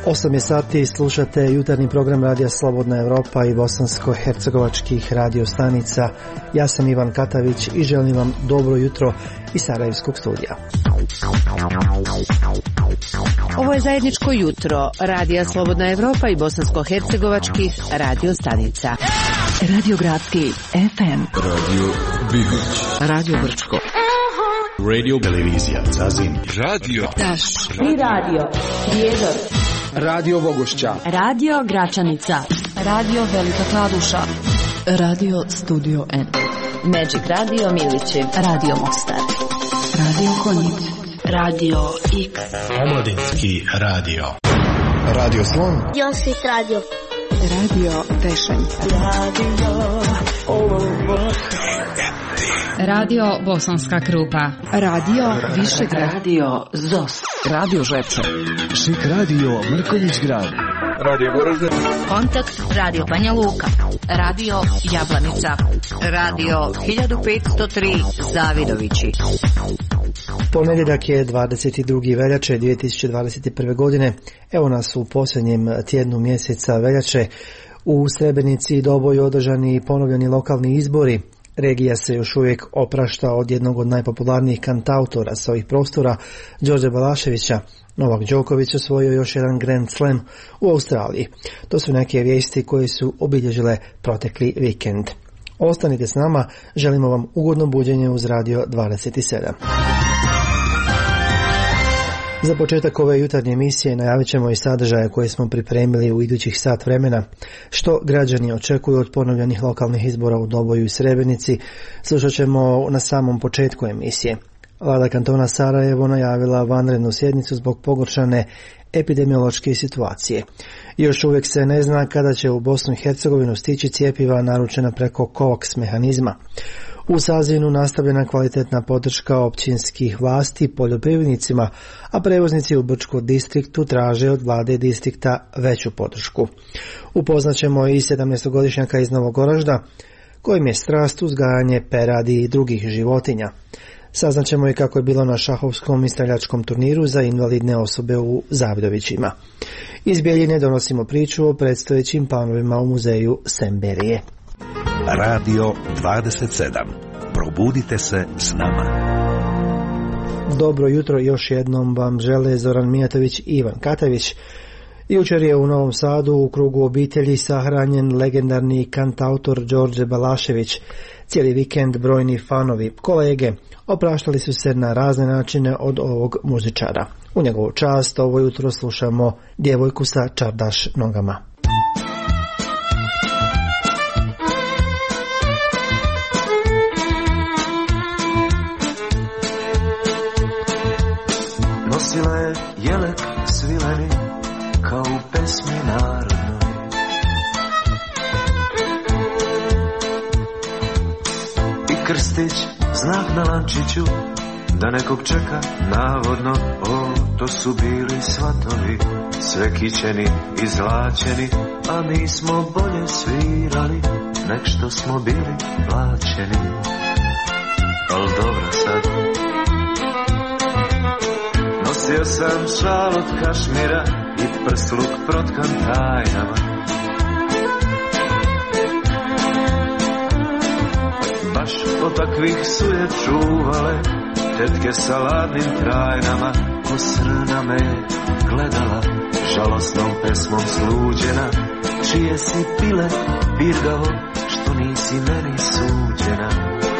8 sati slušate jutarnji program Radija Slobodna Evropa i bosansko-hercegovačkih radio stanica. Ja sam Ivan Katavić i želim vam dobro jutro iz Sarajevskog studija. Ovo je zajedničko jutro Radija Slobodna Evropa i bosansko-hercegovačkih radio stanica. Radio Gradski FM, Radio Bihoć, Radio Brčko, Radio Televizija Zazin, Radio Taš i Radio Prijedor, Radio Vogošća, Radio Gračanica, Radio Velika Kladuša, Radio Studio N, Magic Radio Milići, Radio Mostar, Radio Konjic, Radio X, Omladinski radio, Radio Slon, Josip Radio, Radio Tešanj, Radio Bosanska Krupa, Radio Višegrad, Radio ZOS, Radio Žepče, Šik Radio Mrkonjić Grad, Radio Goražde, Kontakt Radio Banja Luka, Radio Jablanica, Radio 1503 Zavidovići. Ponedjeljak je 22. veljače 2021. godine. Evo nas u posljednjem tjednu mjeseca veljače. U Srebrenici i Doboju održani i ponovljeni lokalni izbori. Regija se još uvijek oprašta od jednog od najpopularnijih kantautora sa ovih prostora, Đorđa Balaševića. Novak Đoković osvojio još jedan Grand Slam u Australiji. To su neke vijesti koje su obilježile protekli vikend. Ostanite s nama, želimo vam ugodno buđenje uz Radio 27. Za početak ove jutarnje emisije najavit ćemo i sadržaje koje smo pripremili u idućih sat vremena. Što građani očekuju od ponovljenih lokalnih izbora u Doboju i Srebrenici, slušat ćemo na samom početku emisije. Vlada kantona Sarajevo najavila vanrednu sjednicu zbog pogoršane epidemiološke situacije. Još uvijek se ne zna kada će u Bosnu i Hercegovinu stići cjepiva naručena preko COVAX mehanizma. U Sazinu nastavljena kvalitetna podrška općinskih vlasti poljoprivrednicima, a prevoznici u Brčkom distriktu traže od vlade distrikta veću podršku. Upoznaćemo i 17-godišnjaka iz Novog Goražda, kojim je strast uzgajanje peradi i drugih životinja. Saznaćemo i kako je bilo na šahovskom i streljačkom turniru za invalidne osobe u Zavidovićima. Iz Bjeljine donosimo priču o predstojećim planovima u muzeju Semberije. Radio 27. Probudite se s nama. Dobro jutro još jednom vam žele Zoran Mijatović i Ivan Katavić. Jučer je u Novom Sadu u krugu obitelji sahranjen legendarni kantautor Đorđe Balašević. Cijeli vikend brojni fanovi, kolege, opraštali su se na razne načine od ovog muzičara. U njegovu čast ovo jutro slušamo Djevojku sa čardaš nogama. Nosila je jelek svileni kao u pesmi narodnoj. I krstić znak na lančiću da nekog čeka navodno. O, to su bili svatovi, sve kićeni i zlačeni, a mi smo bolje svirali nek što smo bili plaćeni. Al dobro sad. Nosio sam šal od kašmira i prsluk protkan tajnama. Baš od takvih su je čuvale tetke sa ladnim trajnama. Ko srna me gledala, žalostnom pesmom sluđena. Čije si pile, birgavo, što nisi meni suđena.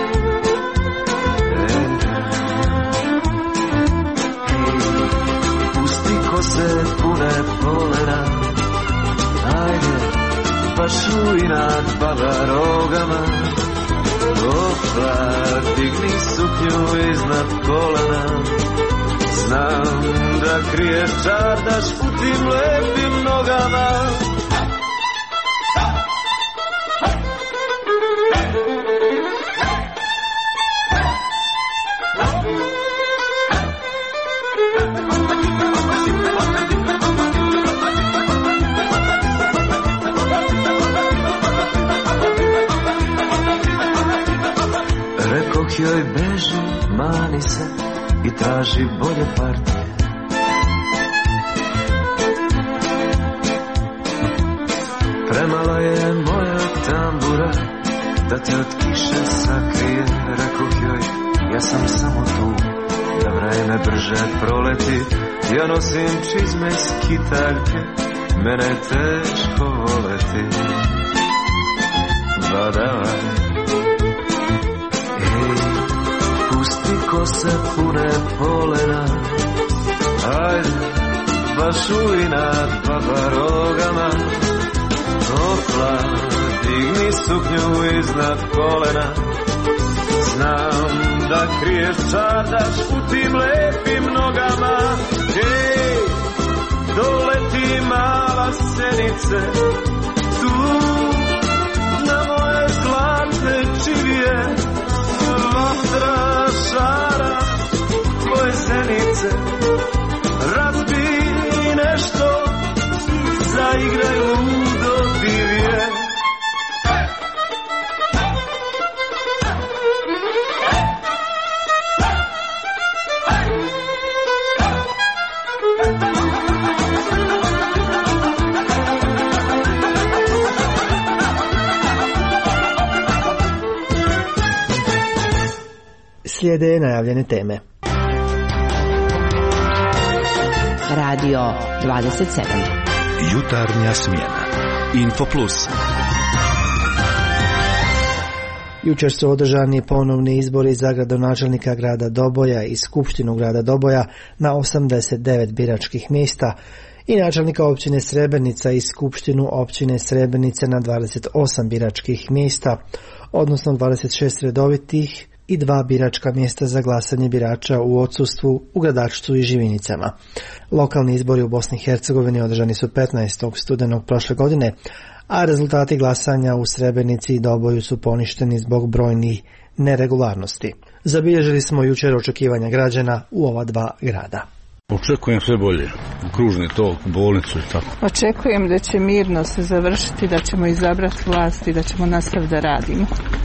Se pune polena, ajde, baš u inat pada rogama. Opa, digni suknju iznad kolena, znam da kriješ čardaš u tim lepim nogama. Joj beži, mani se i traži bolje partije. htjela da te od kiše sakrije. Rekoh joj, ja sam samo tu da vreme brže proleti. Ja nosim čizme skitaljke, mene je teško voleti. Badava, pusti kose pune polena, ajde, baš u inat baba rogama. Opla, digni suknju iznad kolena, znam da kriješ čardaš u tim lepim nogama. Ej, doleti mala sjenice, tu na moje zlatne čivije. Vatra šara tvoje zenice, razbi nešto, zaigraj ludo divije. Slijede najavljene teme. Radio 27. Jutarnja smjena. Info Plus. Jučer su održani ponovni izbori za gradonačelnika grada Doboja i skupštinu grada Doboja na 89 biračkih mjesta i načelnika općine Srebrenica i skupštinu općine Srebrenice na 28 biračkih mjesta, odnosno 26 redovitih i 2 biračka mjesta za glasanje birača u odsustvu, u Gradačcu i Živinicama. Lokalni izbori u Bosni i Hercegovini održani su 15. studenog prošle godine, a rezultati glasanja u Srebrenici i Doboju su poništeni zbog brojnih neregularnosti. Zabilježili smo jučer očekivanja građana u ova dva grada. Očekujem sve bolje, kružni tok, bolnicu i tako. Očekujem da će mirno se završiti, da ćemo izabrati vlast i da ćemo nastaviti da radimo.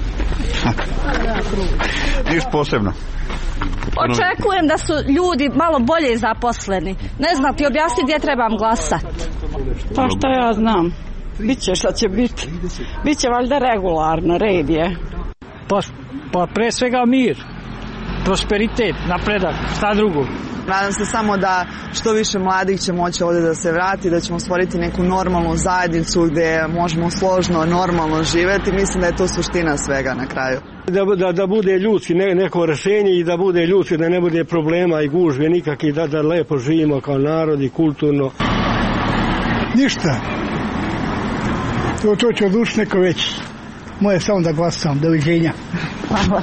Ništa posebno. Očekujem da su ljudi malo bolje zaposleni. Ne znam ti objasniti gdje trebam glasati. Pa šta ja znam. Biće šta će biti. Biće valjda regularno, red je. Pa pre svega mir, prosperitet, napredak, šta drugo. Nadam se samo da što više mladih će moći ovdje da se vrati, da ćemo stvoriti neku normalnu zajednicu gdje možemo složno, normalno živjeti. Mislim da je to suština svega na kraju. Da bude ljudski neko rješenje i da bude ljudski, da ne bude problema i gužve nikakvi, da lepo živimo kao narod i kulturno. Ništa. To će odlučiti neko veći. Moje samo da glasam. Doviđenja. Hvala.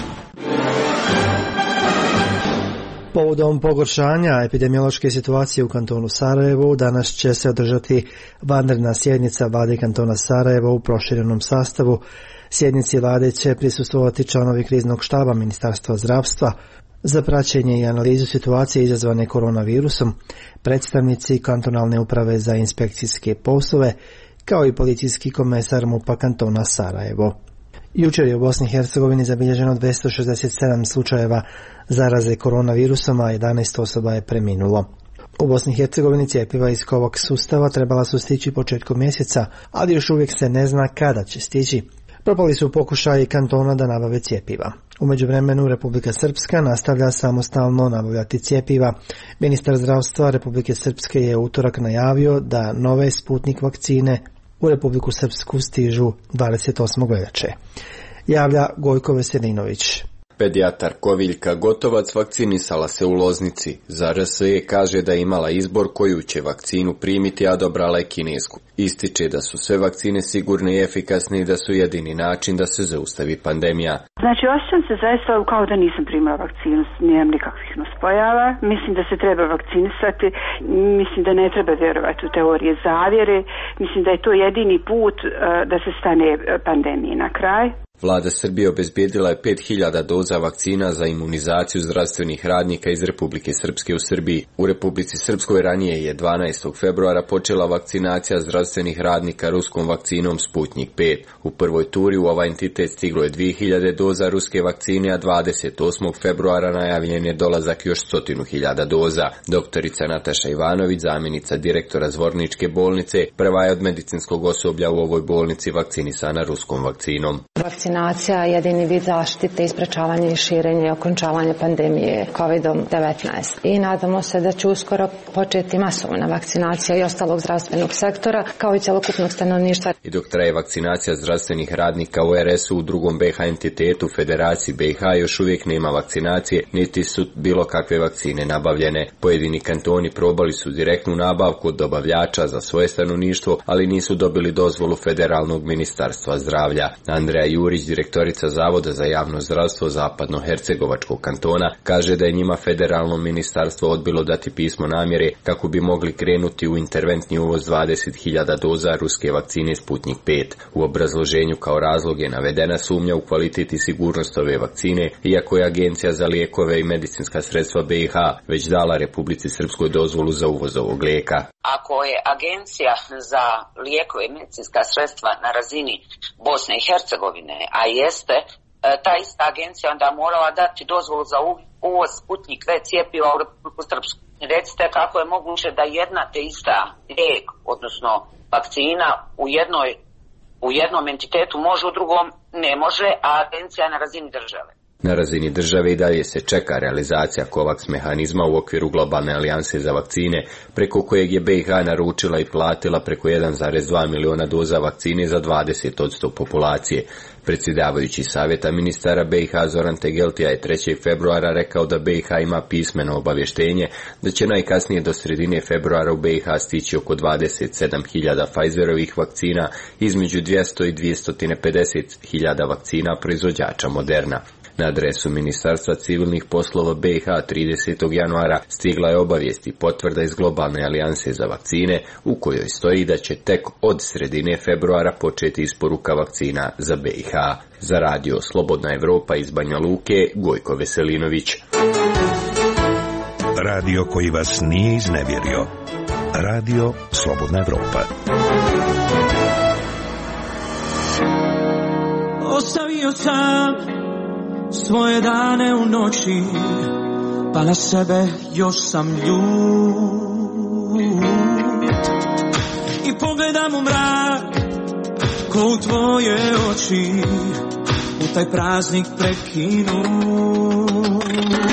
Povodom pogoršanja epidemiološke situacije u kantonu Sarajevo, danas će se održati vanredna sjednica Vlade kantona Sarajevo u proširenom sastavu. Sjednici Vlade će prisustvovati članovi kriznog štaba Ministarstva zdravstva za praćenje i analizu situacije izazvane koronavirusom, predstavnici kantonalne uprave za inspekcijske poslove, kao i policijski komesar MUP-a kantona Sarajevo. Jučer je u Bosni i Hercegovini zabilježeno 267 slučajeva zaraze koronavirusom, a 11 osoba je preminulo. U Bosni i Hercegovini cjepiva iz Covax sustava trebala su stići početkom mjeseca, ali još uvijek se ne zna kada će stići. Propali su pokušaji kantona da nabave cjepiva. U međuvremenu Republika Srpska nastavlja samostalno nabavljati cjepiva. Ministar zdravstva Republike Srpske je u utorak najavio da nove Sputnik vakcine u Republiku Srpsku stižu 28. veljače. Javlja Gojko Veselinović. Pedijatar Koviljka Gotovac vakcinisala se u Loznici. Za RSE kaže da je imala izbor koju će vakcinu primiti, a dobrala je kinesku. Ističe da su sve vakcine sigurne i efikasne i da su jedini način da se zaustavi pandemija. Znači, osjećam se zaista kao da nisam primila vakcinu, nemam nikakvih nuspojava. Mislim da se treba vakcinisati, mislim da ne treba vjerovati u teorije zavjere, mislim da je to jedini put da se stane pandemiji na kraj. Vlada Srbije obezbijedila je 5000 doza vakcina za imunizaciju zdravstvenih radnika iz Republike Srpske u Srbiji. U Republici Srpskoj ranije je 12. februara počela vakcinacija zdravstvenih radnika ruskom vakcinom Sputnik 5. U prvoj turi u ovaj entitet stiglo je 2000 doza ruske vakcine, a 28. februara najavljen je dolazak još 100.000 doza. Doktorica Nataša Ivanović, zamjenica direktora Zvorničke bolnice, prva je od medicinskog osoblja u ovoj bolnici vakcinisana ruskom vakcinom. Vakcinacija je jedini vid zaštite i sprečavanja i širenja i okončavanja pandemije COVID-19. I nadamo se da će uskoro početi masovna vakcinacija i ostalog zdravstvenog sektora, kao i celokupnog stanovništva. I dok traje vakcinacija zdravstvenih radnika u RS-u, u drugom BiH entitetu Federaciji BiH još uvijek nema vakcinacije, niti su bilo kakve vakcine nabavljene. Pojedini kantoni probali su direktnu nabavku od dobavljača za svoje stanovništvo, ali nisu dobili dozvolu Federalnog ministarstva zdravlja. Andreja Jurić, direktorica Zavoda za javno zdravstvo Zapadno-Hercegovačkog kantona, kaže da je njima Federalno ministarstvo odbilo dati pismo namjere kako bi mogli krenuti u interventni uvoz 20.000 doza ruske vakcine Sputnik 5. U obrazloženju kao razlog je navedena sumnja u kvalitet i sigurnost ove vakcine, iako je Agencija za lijekove i medicinska sredstva BiH već dala Republici Srpskoj dozvolu za uvoz ovog lijeka. Ako je Agencija za lijekove i medicinska sredstva na razini Bosne i Hercegovine, a jeste, ta ista agencija onda morala dati dozvolu za uvoz Sputnik V cijepiva u Republiku Srpsku. Recite kako je moguće da jedna te ista lijek, odnosno vakcina u jednom entitetu može, u drugom ne može, a agencija je na razini države. Na razini države i dalje se čeka realizacija COVAX mehanizma u okviru globalne alijanse za vakcine, preko kojeg je BiH naručila i platila preko 1,2 miliona doza vakcine za 20% populacije. Predsjedavajući savjeta ministara BiH Zoran Tegeltija je 3. februara rekao da BiH ima pismeno obavještenje da će najkasnije do sredine februara u BiH stići oko 27.000 Pfizerovih vakcina, između 200 i 250.000 vakcina proizvođača Moderna. Na adresu Ministarstva civilnih poslova BiH 30. januara stigla je obavijest i potvrda iz globalne alijanse za vakcine u kojoj stoji da će tek od sredine februara početi isporuka vakcina za BiH. Za radio Slobodna Evropa iz Banja Luke, Gojko Veselinović. Radio koji vas nije iznevjerio. Radio Slobodna Evropa. Ostavio sam svoje dane u noći, pa na sebe još sam ljut. I pogledam u mrak, ko u tvoje oči, u taj praznik prekinut.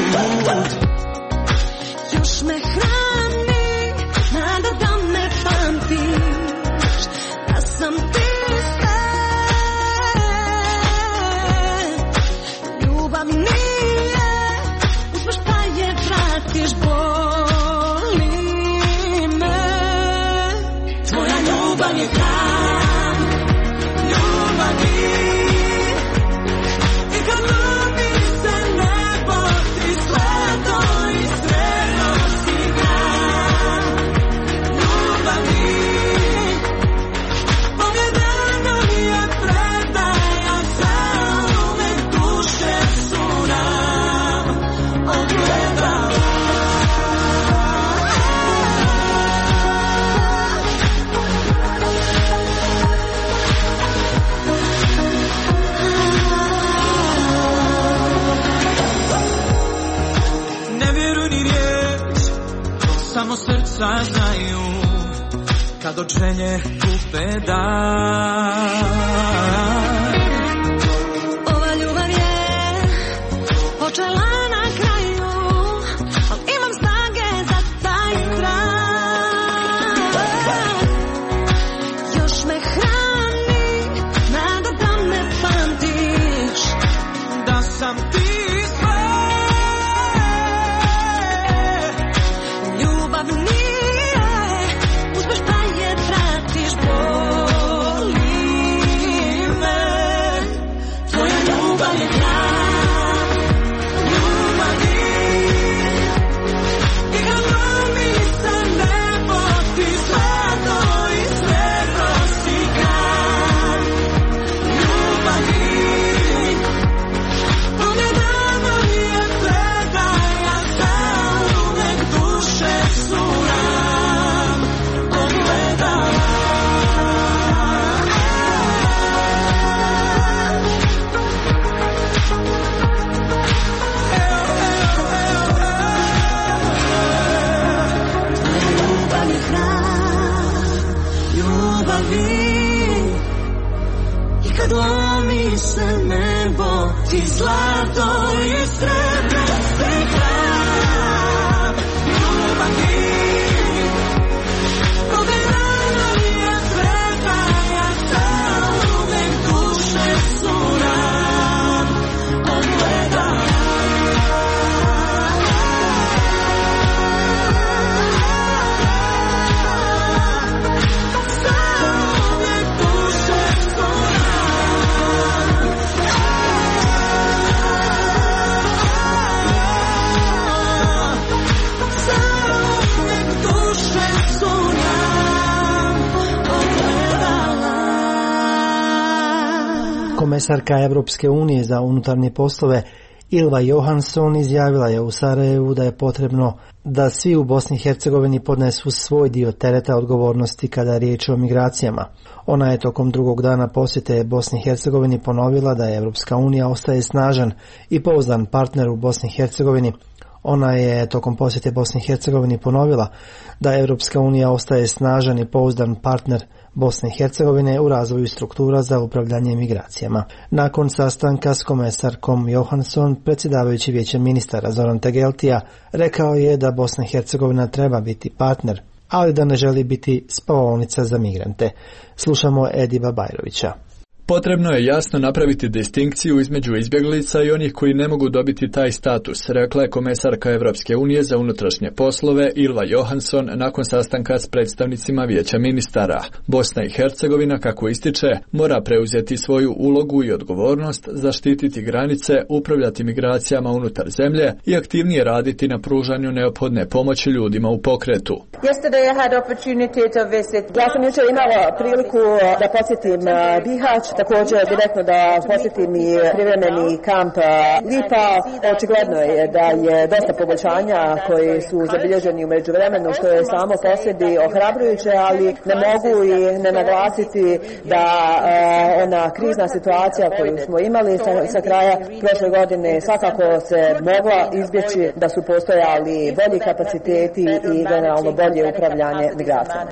Još me hrani, nada da me pamtiš, da sam ti sve. Ljubav nije, uzmeš pa je vratiš, boli me. Tvoja ljubav je hran, ljubavi. I kad ljubi se nebo, ti sve to iskreno si gran. Ljubavi, pogledano je predaja, saume duše su nam ogledala. Ne vjeruj ni riječ, samo srca znaju, kad od želje kupe dan. Ova ljubav je počela na kraju, al imam snage za taj kraj. Još me hrani, nada da me pamtiš, Da sam ti sve. ljubav nije, uzmeš pa je vratiš, boli me. mi se nebo i zlato i srebro sve kraj ljubavi. Pogledala mi je sveta, ja sam uvek duše su nam odgledala. Komesarka Evropske unije za unutarnje poslove Ylva Johansson izjavila je u Sarajevu da je potrebno da svi u Bosni i Hercegovini podnesu svoj dio tereta odgovornosti kada je riječ o migracijama. Ona je tokom drugog dana posjete Bosni i Hercegovini ponovila da je Evropska unija ostaje snažan i pouzdan partner u Bosni i Hercegovini. Ona je tokom posjete Bosni i Hercegovini ponovila da Evropska unija ostaje snažan i pouzdan partner Bosne i Hercegovine u razvoju struktura za upravljanje migracijama. Nakon sastanka s komesarkom Johansson, predsjedavajući Vijećem ministara Zoran Tegeltija rekao je da Bosna i Hercegovina treba biti partner, ali da ne želi biti spavaonica za migrante. Slušamo Ediba Bajrovića. Potrebno je jasno napraviti distinkciju između izbjeglica i onih koji ne mogu dobiti taj status, rekla je komesarka Evropske unije za unutrašnje poslove Ylva Johansson nakon sastanka s predstavnicima Vijeća ministara. Bosna i Hercegovina, kako ističe, mora preuzeti svoju ulogu i odgovornost, zaštititi granice, upravljati migracijama unutar zemlje i aktivnije raditi na pružanju neophodne pomoći ljudima u pokretu. Ja sam jučer imala priliku da posjetim Bihać, također direktno da posjetim i privremeni kamp Lipa. Očigledno je da je dosta poboljšanja koji su zabilježeni u međuvremenu, što je samo po sebi ohrabrujuće, ali ne mogu i ne naglasiti da ona krizna situacija koju smo imali sa kraja prošle godine svakako se mogla izbjeći da su postojali bolji kapaciteti i generalno bolje upravljanje migracijama.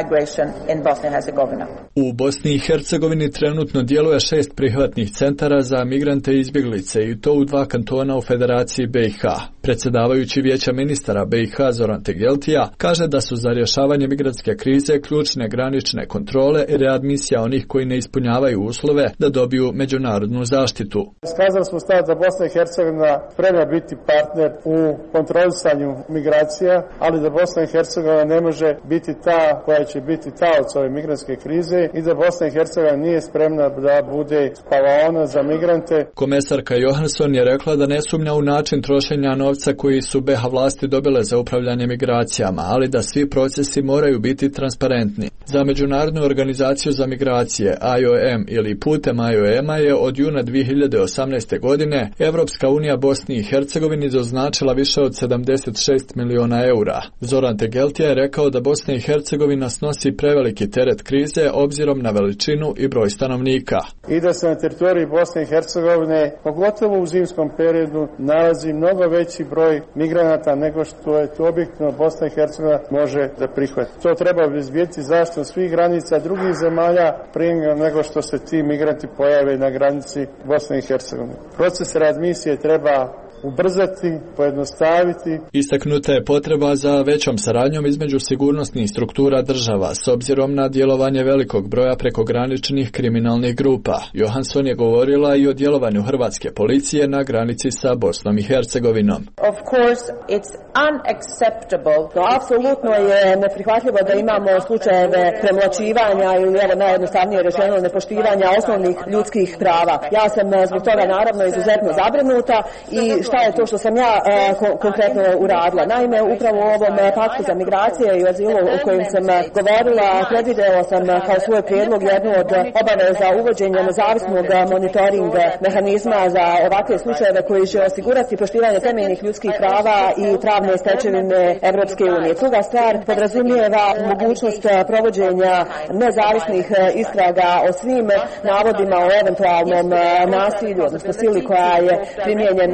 U Bosni i Hercegovini trenutno djeluje 6 prihvatnih centara za migrante i izbjeglice i to u 2 kantona u Federaciji BiH. Predsjedavajući Vijeća ministara BiH Zoran Tegeltija kaže da su za rješavanje migrantske krize ključne granične kontrole i readmisija onih koji ne ispunjavaju uslove da dobiju međunarodnu zaštitu. Iskazali smo stav da Bosna i Hercegovina treba biti partner u kontrolisanju migracija, ali da Bosna i Hercegovina ne može biti ta koja će biti taoc ove migrantske krize i da Bosna i Hercegovina nije spremna da bude spavaona za migrante. Komesarka Johansson je rekla da ne sumnja u način trošenja novca koji su BiH vlasti dobile za upravljanje migracijama, ali da svi procesi moraju biti transparentni. Za Međunarodnu organizaciju za migracije IOM ili putem IOM-a je od juna 2018. godine Evropska unija Bosni i Hercegovini doznačila više od 76 miliona eura. Zoran Tegeltija je rekao da Bosna i Hercegovina snosi preveliki teret krize obzirom na veličinu i broj stanovnika. I da se na teritoriji Bosne i Hercegovine, pogotovo u zimskom periodu, nalazi mnogo veći broj migranata nego što je to objektivno Bosna i Hercegovina može da prihvati. To treba obezbjediti zaštitu svih granica drugih zemalja prije nego što se ti migranti pojave na granici Bosne i Hercegovine. Proces readmisije treba ubrzati, pojednostaviti. Istaknuta je potreba za većom saradnjom između sigurnosnih struktura država s obzirom na djelovanje velikog broja prekograničnih kriminalnih grupa. Johansson je govorila i o djelovanju hrvatske policije na granici sa Bosnom i Hercegovinom. Of course, it's unacceptable. Apsolutno je neprihvatljivo da imamo slučajeve premlaćivanja ili evo najjednostavnije rečeno nepoštivanja osnovnih ljudskih prava. Ja sam zbog toga naravno izuzetno zabrinuta i šta je to što sam ja konkretno uradila. Naime, upravo u ovom paktu za migracije i azilu o kojem sam govorila, predvidjela sam kao svoj prijedlog jednu od obaveza uvođenja nezavisnog monitoring mehanizma za ovakve slučajeve koji će osigurati poštivanje temeljnih ljudskih prava i pravne stečevine Evropske unije. Druga stvar podrazumijeva mogućnost provođenja nezavisnih istraga o svim navodima o eventualnom nasilju, odnosno sili koja je primijenjena u ovim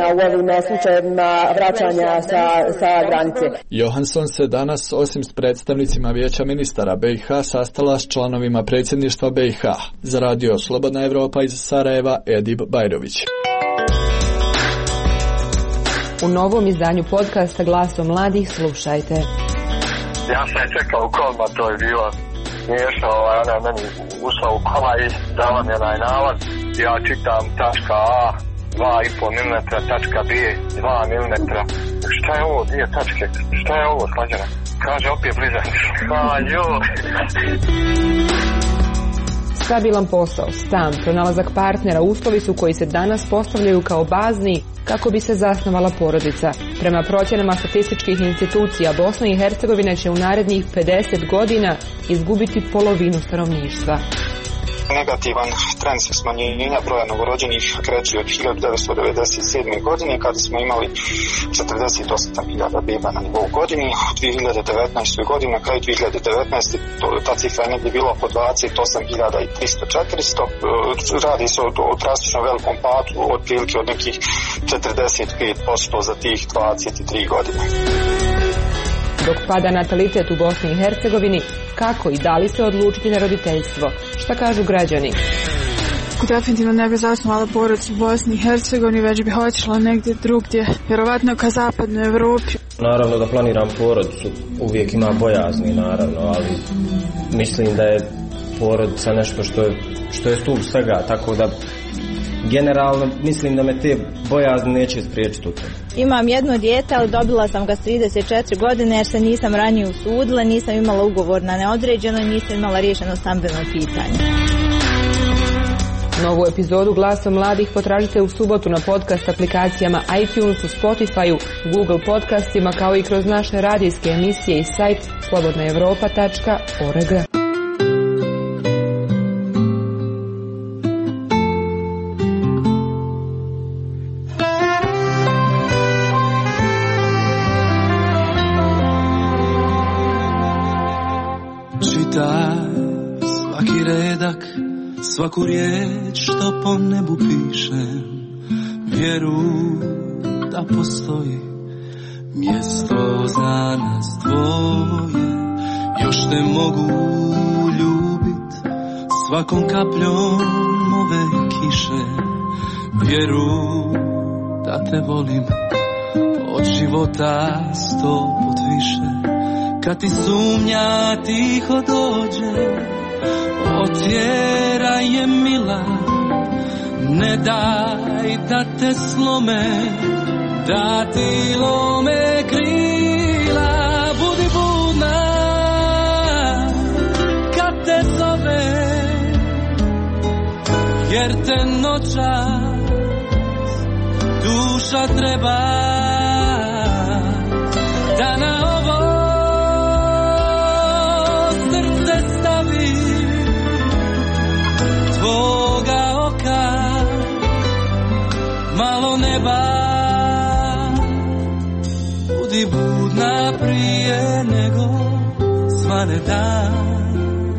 ovim slučajevima vraćanja sa granice. Johansson se danas, osim s predstavnicima Vijeća ministara BiH, sastala s članovima predsjedništva BiH. Za radio Slobodna Evropa iz Sarajeva, Edip Bajrović. U novom izdanju podcasta Glaso mladih slušajte. Ja sam je čekao u kolima, to je bilo smiješno, ona je meni ušla u kola i dala mi onaj nalaz. Ja čitam tačka A 2,5 mm, tačka B 2 mm. Šta je ovo, dvije tačke? Šta je ovo, slađana? Kaže, opet blizak. Stabilan posao, stan, pronalazak partnera, uslovi su koji se danas postavljaju kao bazni kako bi se zasnovala porodica. Prema procjenama statističkih institucija, Bosna i Hercegovina će u narednih 50 godina izgubiti polovinu stanovništva. Negativan trend smanjenja broja novorođenih kreće od 1997. godine kada smo imali 48.000 beba na nivou godini. U 2019. godini, na kraju 2019. ta cifra je negdje bila oko 28.300-400. Radi se o drastično velikom padu, otprilike od nekih 45% za tih 23 godine. Dok pada natalitet u Bosni i Hercegovini, kako i da li se odlučiti na roditeljstvo? Šta kažu građani? Definitivno ne bi zasnovala porodicu u Bosni i Hercegovini, već bi otišla negdje drugdje, vjerovatno ka zapadnoj Evropi. Naravno da planiram porodicu, uvijek ima bojazni naravno, ali mislim da je porodica nešto što je stup svega, tako da generalno mislim da me te bojazni neće spriječiti u tome. Imam jedno dijete, ali dobila sam ga s 34 godine jer se nisam ranije usudila, nisam imala ugovor na neodređeno i nisam imala riješeno stambeno pitanje. Novu epizodu Glaso mladih potražite u subotu na podcast aplikacijama iTunesu, Spotifyu, Google podcastima kao i kroz naše radijske emisije i sajt slobodnaevropa.org. Svaki redak, svaku riječ što po nebu pišem, vjeruj da postoji mjesto za nas dvoje. Još te mogu ljubit svakom kapljom ove kiše, vjeruj da te volim od života 100 put više. Kad ti sumnja tiho dođe, otjeraj je mila, ne daj da te slome, da ti lome krila. Budi budna kad te zove, jer te noćas duša treba, da na ovo tvoga oka malo neba. Budi budna prije nego svane dan,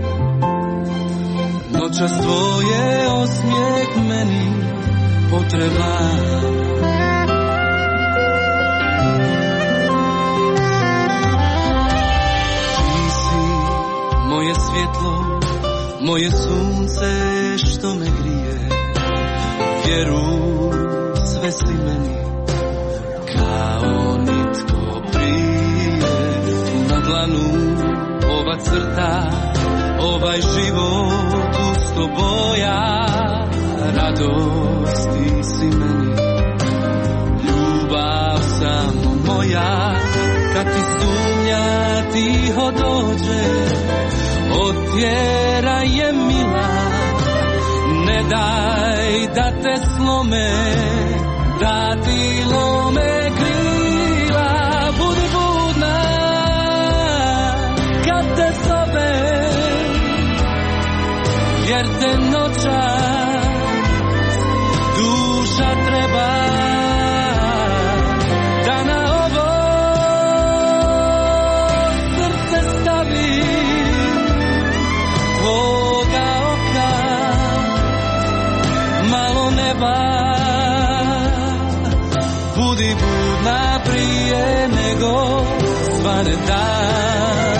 noćas tvoje osmijeh meni potreban. Ti si moje svjetlo, moje sunce što me grije, vjeruj sve si meni kao nitko prije. Na dlanu ova crta, ovaj život uz toboja, radost ti si meni, ljubav samo moja. Kad ti sumnja tiho dođe, otjeraj je mila, ne daj da te slome, da ti lome krila. Budi budna kad te zove, jer te noćas duša treba, da na ovo srce stavi tvoga oka malo neba. budna prije nego svane dan.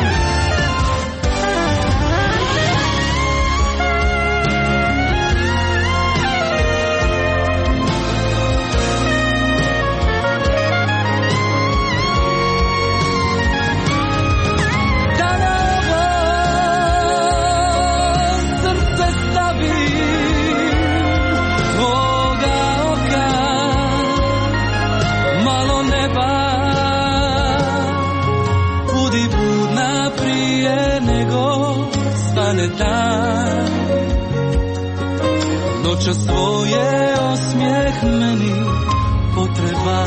Dan. Noća svoje osmijeh meni potreba.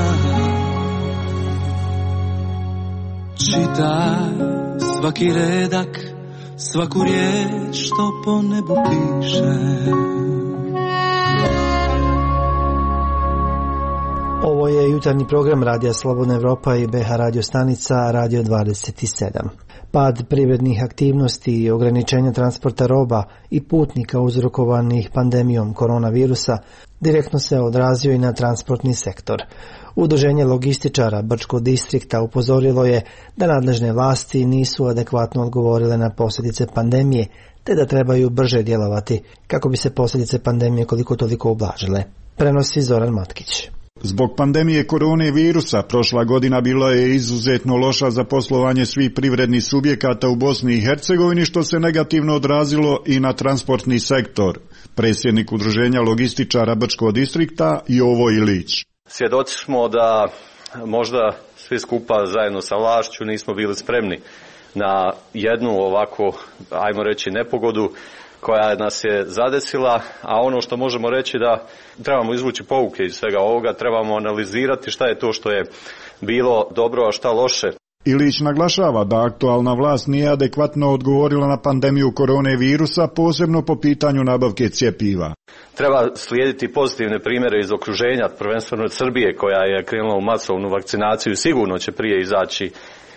Čitaj svaki redak, svaku riječ što po nebu piše. Ovo je jutarnji program Radija Slobodna Evropa i BH radio stanica Radio 27. Pad privrednih aktivnosti i ograničenja transporta roba i putnika uzrokovanih pandemijom koronavirusa direktno se odrazio i na transportni sektor. Udruženje logističara Brčkog distrikta upozorilo je da nadležne vlasti nisu adekvatno odgovorile na posljedice pandemije, te da trebaju brže djelovati kako bi se posljedice pandemije koliko toliko ublažile. Prenosi Zoran Matkić. Zbog pandemije korone virusa prošla godina bila je izuzetno loša za poslovanje svih privrednih subjekata u Bosni i Hercegovini, što se negativno odrazilo i na transportni sektor. Predsjednik Udruženja logističara Brčkog distrikta Jovo Ilić. Svjedoci smo da možda svi skupa zajedno sa vlašću nismo bili spremni na jednu ovako, ajmo reći, nepogodu koja nas je zadesila, a ono što možemo reći da trebamo izvući pouke iz svega ovoga, trebamo analizirati šta je to što je bilo dobro, a šta loše. Ilić naglašava da aktualna vlast nije adekvatno odgovorila na pandemiju korone virusa, posebno po pitanju nabavke cjepiva. Treba slijediti pozitivne primjere iz okruženja, prvenstveno od Srbije koja je krenula u masovnu vakcinaciju i sigurno će prije izaći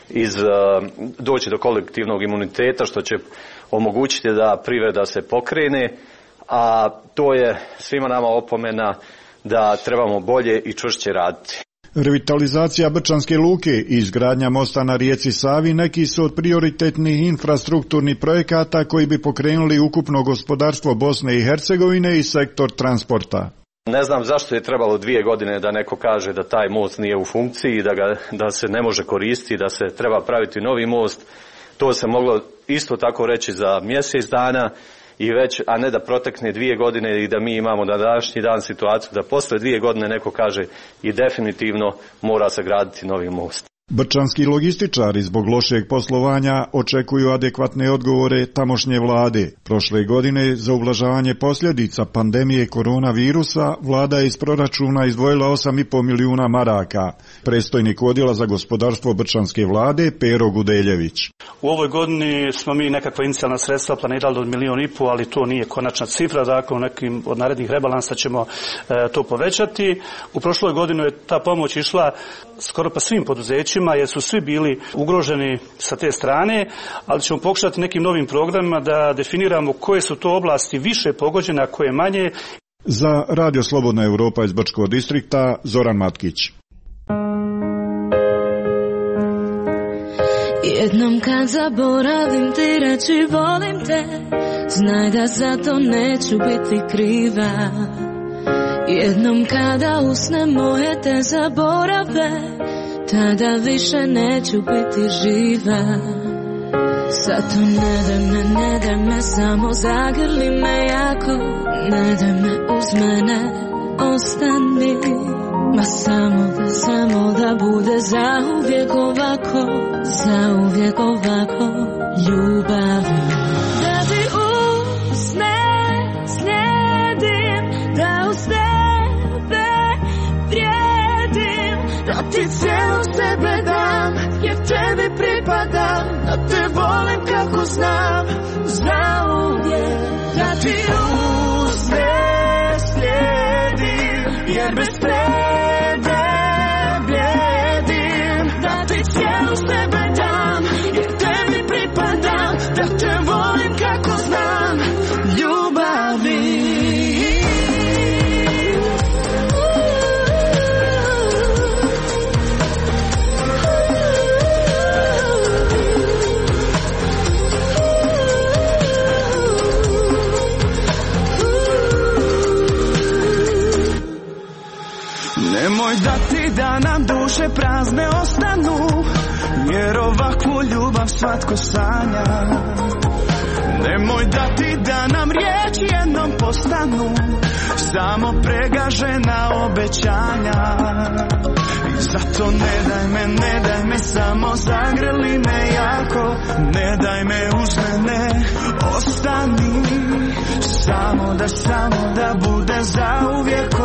doći do kolektivnog imuniteta, što će omogućiti da privreda se pokrene, a to je svima nama opomena da trebamo bolje i čvršće raditi. Revitalizacija Brčanske luke i izgradnja mosta na rijeci Savi neki su od prioritetnih infrastrukturnih projekata koji bi pokrenuli ukupno gospodarstvo Bosne i Hercegovine i sektor transporta. Ne znam zašto je trebalo 2 godine da neko kaže da taj most nije u funkciji, da se ne može koristiti, da se treba praviti novi most. To se moglo isto tako reći za mjesec dana i već, a ne da protekne 2 godine i da mi imamo na današnji dan situaciju da posle 2 godine neko kaže i definitivno mora se graditi novi most. Brčanski logističari zbog lošeg poslovanja očekuju adekvatne odgovore tamošnje vlade. Prošle godine za ublažavanje posljedica pandemije koronavirusa vlada je iz proračuna izdvojila 8,5 milijuna maraka. Predstojnik odjela za gospodarstvo Brčanske vlade Pero Gudeljević. U ovoj godini smo mi nekakva inicijalna sredstva planirali od 1,5 milijuna, ali to nije konačna cifra, dakle u nekim od narednih rebalansa ćemo to povećati. U prošloj godini je ta pomoć išla skoro pa svim poduzećima jer su svi bili ugroženi sa te strane, ali ćemo pokušati nekim novim programima da definiramo koje su to oblasti više pogođene, a koje manje. Za Radio Slobodna Evropa iz Brčkog distrikta Zoran Matkić. Jednom kad zaboravim ti reći volim te, znaj da za to neću biti kriva. Jednom kada usne moje te zaborave, tada više neću biti živa. Zato ne daj me, samo zagrli me jako, ne daj me uz mene, ostani. Ma samo da bude zauvijek ovako, ljubavi. Da ti usne slijedim, da uz tebe vrijedim, da ti cijelo sebe dam, jer tebi pripadam, da te volim kako znam, zauvijek. Da ti usne slijedim, jer bez tebe bljedim, da ti cijelo sebe dam, jer tebi pripadam, da te volim kako znam, ljubavi. Nemoj dati da nam duše prazne ostanu, jer ovakvu ljubav svatko sanja. Nemoj dati da nam riječi jednom postanu samo pregažena obećanja. I zato ne daj me, samo zagrli me jako. Ne daj me uz mene, ostani. Samo da bude zauvijek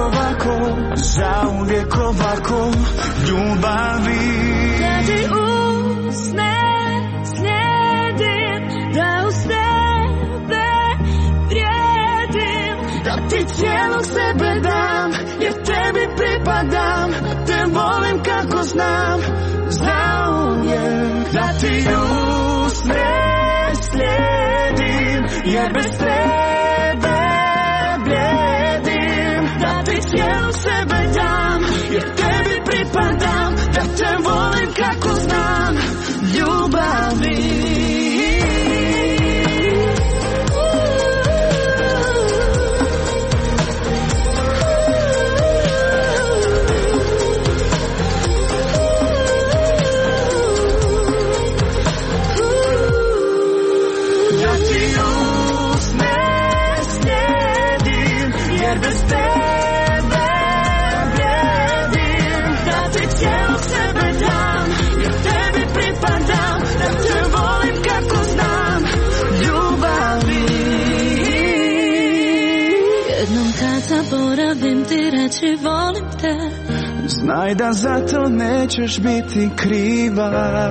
ovako ljubavi. Da ti usne slijedim, da uz tebe vrijedim, da ti cijelog sebe dam, jer tebi pripadam, te volim kako znam, zauvijek. Da ti usne slijedim, jer bez tebe bljedim, da ti cijelog sebe dam, jer tebi pripadam, da te volim kako znam, ljubavi. Zaboravim ti reći volim te, znaj da za to nećeš biti kriva.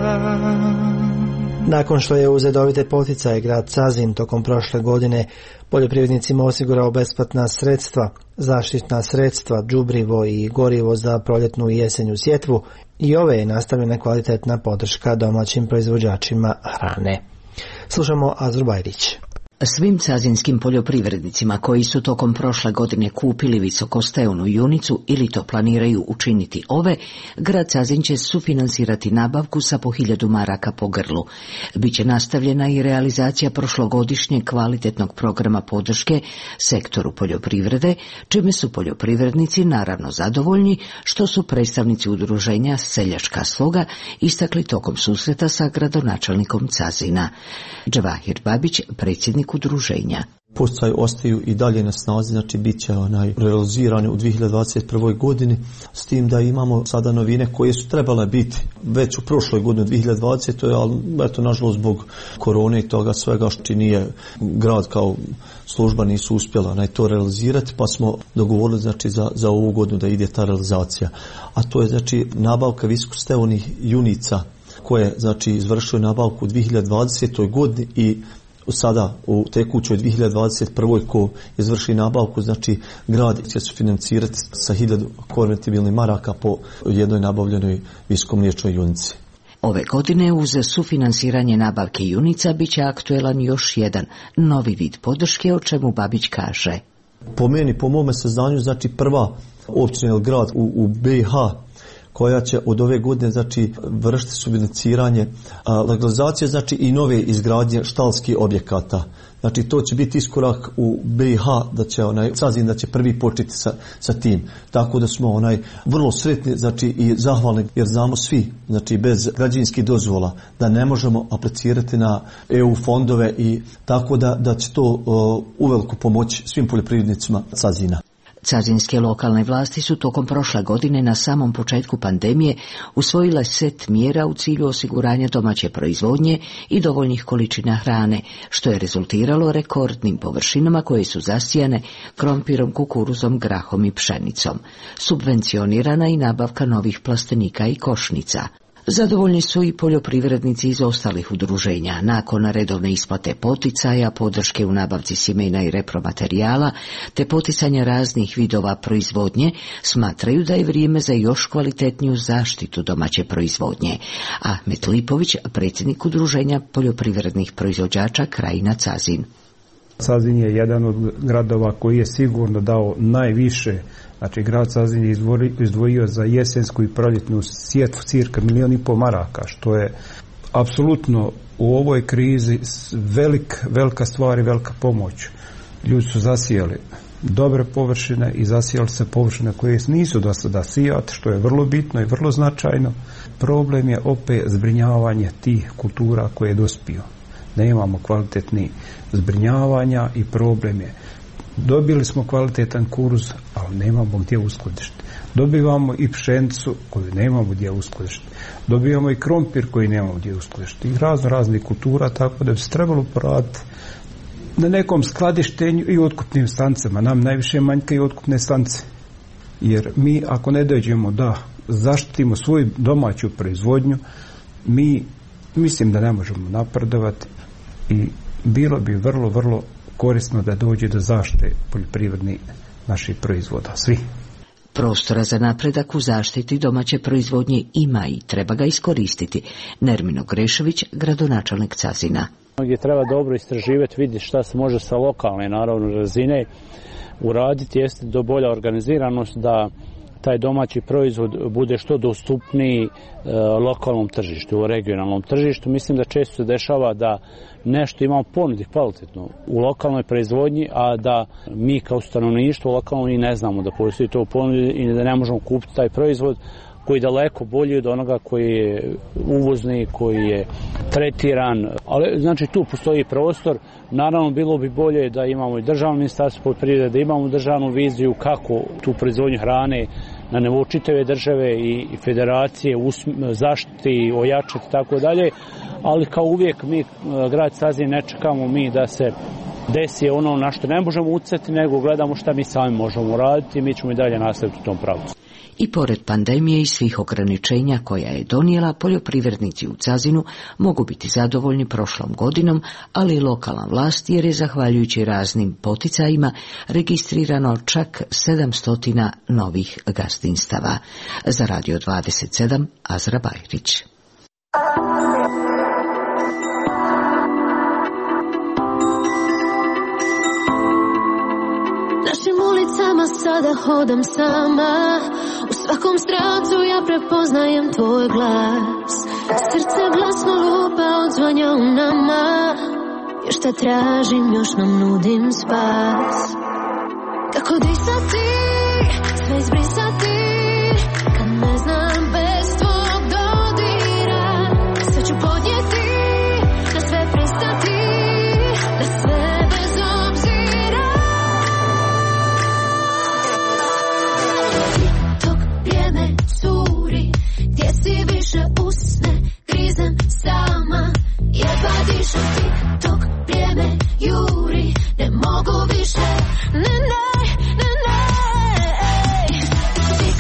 Nakon što je uz redovite poticaje grad Cazin tokom prošle godine poljoprivrednicima osigurao besplatna sredstva, zaštitna sredstva, đubrivo i gorivo za proljetnu i jesenju sjetvu, i ove je nastavljena kvalitetna podrška domaćim proizvođačima hrane. Slušamo Azru Bajrić. Svim cazinskim poljoprivrednicima koji su tokom prošle godine kupili visokosteonu junicu ili to planiraju učiniti ove, grad Cazin će sufinansirati nabavku sa po 1000 maraka po grlu. Biće nastavljena i realizacija prošlogodišnjeg kvalitetnog programa podrške sektoru poljoprivrede, čime su poljoprivrednici naravno zadovoljni, što su predstavnici udruženja Seljačka sloga istakli tokom susreta sa gradonačelnikom Cazina. Džvahir Babić, predsjednik udruženja. Poticaji ostaju i dalje na snazi, znači bit će realizirani u 2021. godini, s tim da imamo sada novine koje su trebale biti već u prošloj godini 2020. ali eto, nažalost zbog korone i toga svega što nije grad kao služba nisu uspjela to realizirati, pa smo dogovorili znači za ovu godinu da ide ta realizacija. A to je znači nabavka visokosteonih junica koje znači izvršuju nabavku u 2020. godini i sada u tekućoj 2021. ko izvrši nabavku, znači grad će se financirati sa 1000 konvertibilnih maraka po jednoj nabavljenoj visokomliječnoj junici. Ove godine uz sufinansiranje nabavke junica bit će aktuelan još jedan novi vid podrške, o čemu Babić kaže. Po meni, po mome saznanju, znači prva općina ili grad u BiH koja će od ove godine znači vršiti sufinanciranje legalizacije znači i nove izgradnje štalskih objekata. Znači to će biti iskorak u BiH da će Cazin da će prvi početi sa tim. Tako da smo vrlo sretni znači i zahvalni jer znamo svi znači bez građevinskih dozvola da ne možemo aplicirati na EU fondove i tako da će to uveliko pomoći svim poljoprivrednicima Cazina. Cazinske lokalne vlasti su tokom prošle godine na samom početku pandemije usvojile set mjera u cilju osiguranja domaće proizvodnje i dovoljnih količina hrane, što je rezultiralo rekordnim površinama koje su zasijane krompirom, kukuruzom, grahom i pšenicom. Subvencionirana i nabavka novih plastenika i košnica. Zadovoljni su i poljoprivrednici iz ostalih udruženja. Nakon redovne isplate poticaja, podrške u nabavci sjemena i repromaterijala, te poticanja raznih vidova proizvodnje, smatraju da je vrijeme za još kvalitetniju zaštitu domaće proizvodnje. Ahmet Lipović, predsjednik udruženja poljoprivrednih proizvođača Krajina Cazin. Cazin je jedan od gradova koji je sigurno dao najviše. Znači, grad Cazin je izdvojio za jesensku i proljetnu sjetvu cirka 1,5 milijuna maraka, što je apsolutno u ovoj krizi velika stvar i velika pomoć. Ljudi su zasijali dobre površine i zasijali se površine koje nisu do sada sijate, što je vrlo bitno i vrlo značajno. Problem je opet zbrinjavanje tih kultura koje je dospio. Nemamo kvalitetni zbrinjavanja i problem je. Dobili smo kvalitetan kuruz, ali nemamo gdje uskladištiti. Dobivamo i pšenicu koju nemamo gdje uskladištiti. Dobivamo i krompir koji nemamo gdje uskladištiti. I raznih kultura, tako da bi se trebalo poraditi na nekom skladištenju i otkupnim stancama. Nam najviše manjka i otkupne stance. Jer mi ako ne dođemo da zaštitimo svoju domaću proizvodnju, mi mislim da ne možemo napredovati i bilo bi vrlo, vrlo korisno da dođe do zaštite poljoprivrednih naših proizvoda, svi. Prostora za napredak u zaštiti domaće proizvodnje ima i treba ga iskoristiti. Nermino Grešović, gradonačelnik Cazina. Gdje treba dobro istraživati, vidjeti šta se može sa lokalne naravno razine uraditi, jeste do bolja organiziranost da taj domaći proizvod bude što dostupniji lokalnom tržištu, regionalnom tržištu. Mislim da često se dešava da nešto imamo ponudi kvalitetno u lokalnoj proizvodnji, a da mi kao stanovništvo lokalno i ne znamo da postoji to u ponudi i da ne možemo kupiti taj proizvod koji je daleko bolji od onoga koji je uvozni, koji je tretiran. Ali znači tu postoji prostor. Naravno bilo bi bolje da imamo i državno ministarstvo poljoprivrede, da imamo državnu viziju kako tu proizvodnju hrane na nivou čitave države i federacije zaštiti, ojačati i tako dalje. Ali kao uvijek mi, grad Cazin, ne čekamo mi da se desi ono na što ne možemo utjecati, nego gledamo šta mi sami možemo raditi i mi ćemo i dalje nastaviti u tom pravcu. I pored pandemije i svih ograničenja koja je donijela, poljoprivrednici u Cazinu mogu biti zadovoljni prošlom godinom, ali i lokalna vlast, jer je zahvaljujući raznim poticajima registrirano čak 700 novih gazdinstava. Za Radio 27, Azra Bajrić. Našim ulicama sada hodam sama, u svakom stracu ja prepoznajem tvoj glas. Srce glasno lupa, odzvanja u nama, još te tražim, još nam nudim spas. Kako disati, sve izbrisati, kad ne znam bez tvog dodira. Sve ću podnijeti, na sve pristati, na sve bez obzira. Tok vrijeme curi, gdje si više usne, grizem sama, jedva dišem. Tok vrijeme juri, ne mogu više, ne.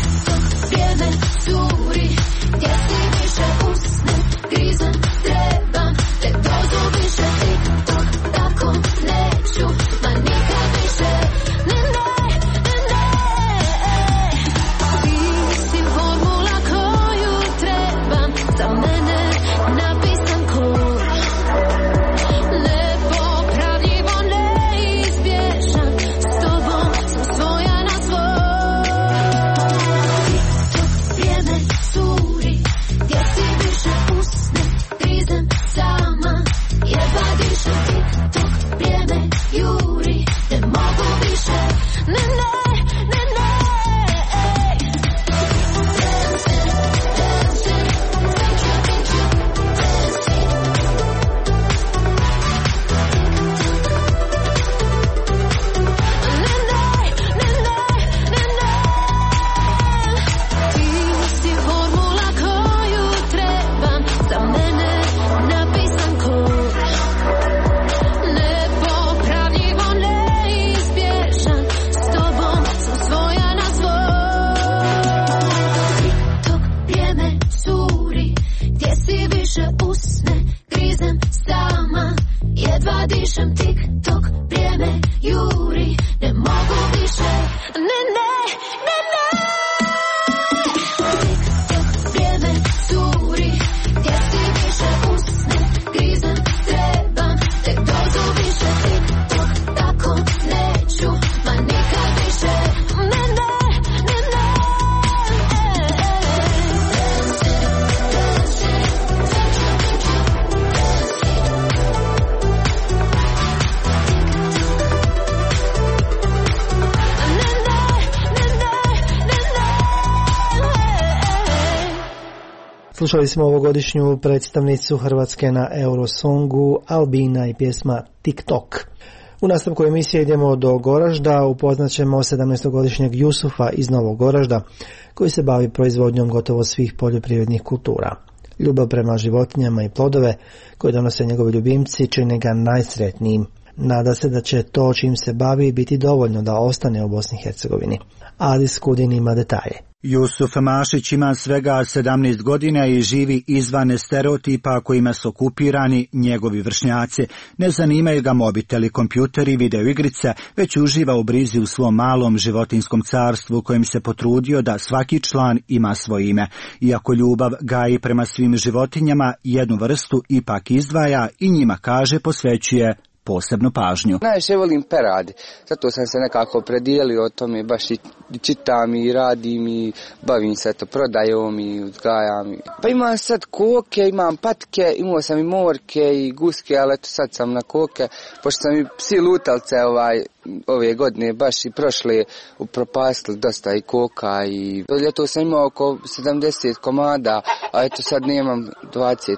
Slušali smo ovogodišnju predstavnicu Hrvatske na Eurosongu Albina i pjesma TikTok. U nastavku emisije idemo do Goražda, upoznaćemo 17-godišnjeg Jusufa iz Novog Goražda koji se bavi proizvodnjom gotovo svih poljoprivrednih kultura. Ljubav prema životinjama i plodove koje donose njegovi ljubimci čine ga najsretnijim. Nada se da će to čim se bavi biti dovoljno da ostane u Bosni i Hercegovini. Adis Kudin ima detalje. Jusuf Mašić ima svega 17 godina i živi izvan stereotipa kojima su okupirani njegovi vršnjaci. Ne zanimaju ga mobiteli, kompjuteri, videoigrice, već uživa u brizi u svom malom životinskom carstvu kojim se potrudio da svaki član ima svoje ime. Iako ljubav gaji prema svim životinjama, jednu vrstu ipak izdvaja i njima, kaže, posvećuje posebnu pažnju. Najviše volim peradi, zato sam se nekako opredijelio o tome, baš i čitam i radim i bavim se to prodajom i uzgajam. Pa imam sad koke, imam patke, imao sam i morke i guske, ali eto sad sam na koke, pošto sam i psi lutalce ove godine, baš i prošle upropastili dosta i koka i ljeto sam imao oko 70 komada, a eto sad nemam 25-30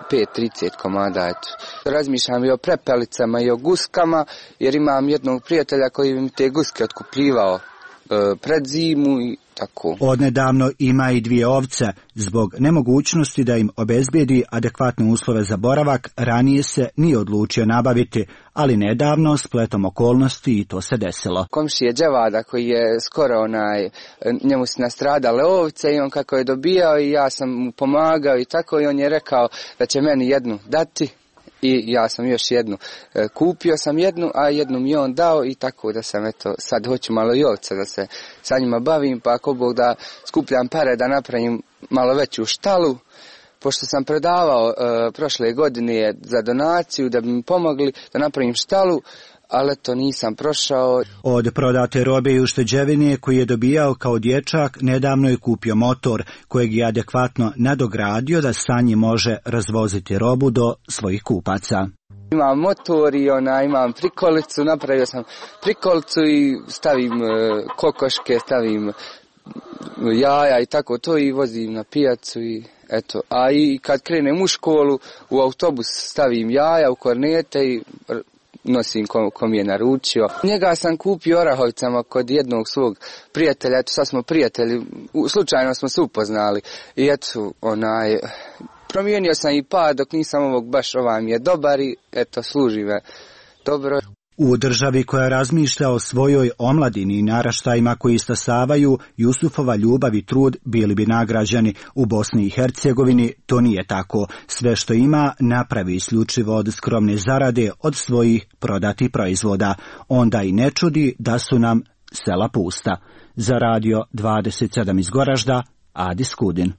komada, eto. Razmišljam i o prepelicama i o guskama, jer imam jednog prijatelja koji mi te guske otkupljivao pred zimu i tako. Odnedavno ima i 2 ovce. Zbog nemogućnosti da im obezbijedi adekvatne uslove za boravak, ranije se nije odlučio nabaviti, ali nedavno spletom okolnosti i to se desilo. Komšije Đevada koji je skoro njemu su nastradale ovce i on kako je dobijao i ja sam mu pomagao i tako i on je rekao da će meni jednu dati. I ja sam još jednu, kupio sam jednu, a jednu mi on dao i tako da sam sad hoću malo i ovce da se sa njima bavim, pa ako Bog da skupljam pare da napravim malo veću štalu, pošto sam predavao prošle godine za donaciju da bi mi pomogli da napravim štalu, ali to nisam prošao. Od prodate robe i ušteđevine koji je dobijao kao dječak, nedavno je kupio motor kojeg je adekvatno nadogradio da sa njim može razvoziti robu do svojih kupaca. Imam motor i imam prikolicu, napravio sam prikolicu i stavim kokoške, stavim jaja i tako to i vozim na pijacu i eto. A i kad krenem u školu, u autobus stavim jaja u kornete i nosim ko mi je naručio. Njega sam kupio Orahovicama kod jednog svog prijatelja, eto sad smo prijatelji, slučajno smo se upoznali i eto promijenio sam i pa dok nisam baš mi je dobar i eto služi me dobro. U državi koja razmišlja o svojoj omladini i naraštajima koji stasavaju, Jusufova ljubav i trud bili bi nagrađeni. U Bosni i Hercegovini to nije tako. Sve što ima napravi isključivo od skromne zarade od svojih prodatih proizvoda. Onda i ne čudi da su nam sela pusta. Za Radio 27 iz Goražda, Adis Kudin.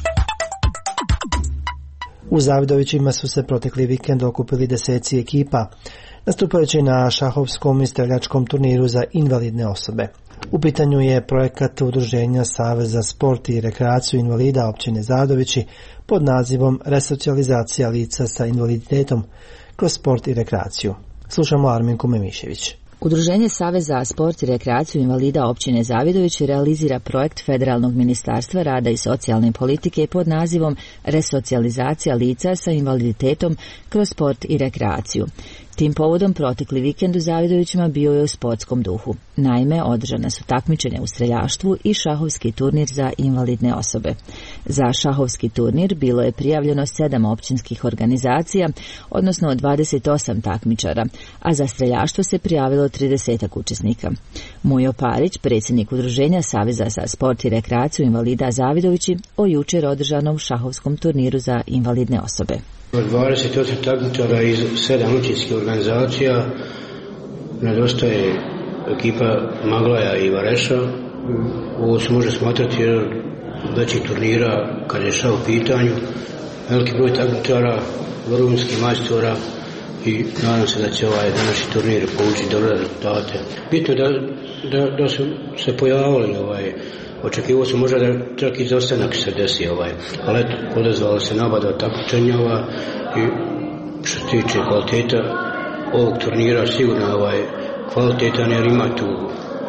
U Zavidovićima su se protekli vikend okupili deseci ekipa, nastupajući na šahovskom i streljačkom turniru za invalidne osobe. U pitanju je projekat Udruženja Savez za sport i rekreaciju invalida općine Zavidovići pod nazivom Resocijalizacija lica sa invaliditetom kroz sport i rekreaciju. Slušamo Arminku Memišević. Udruženje Savez za sport i rekreaciju invalida općine Zavidović realizira projekt Federalnog ministarstva rada i socijalne politike pod nazivom Resocijalizacija lica sa invaliditetom kroz sport i rekreaciju. Tim povodom protekli vikend u Zavidovićima bio je u sportskom duhu. Naime, održana su takmičenja u streljaštvu i šahovski turnir za invalidne osobe. Za šahovski turnir bilo je prijavljeno 7 općinskih organizacija, odnosno 28 takmičara, a za streljaštvo se prijavilo 30 učesnika. Mujo Parić, predsjednik Udruženja Saveza za sport i rekreaciju invalida Zavidovići, o jučer održanom šahovskom turniru za invalidne osobe. 28 takmičara iz 7 općinskih organizacija, nedostaje ekipa Maglaja i Vareša. Ovo se može smatrati jedan većih turnira kad je šah u pitanju. Veliki broj takmičara, vrhunskih majstora i nadam se da će današnji turnir povući dobre rezultate. Bitno je da su se pojavili očekivao sam možda da čak i izostanak se desi, ali eto, odazvala se nabada takmičenja i što se tiče kvaliteta ovog turnira sigurno kvalitetan jer ima tu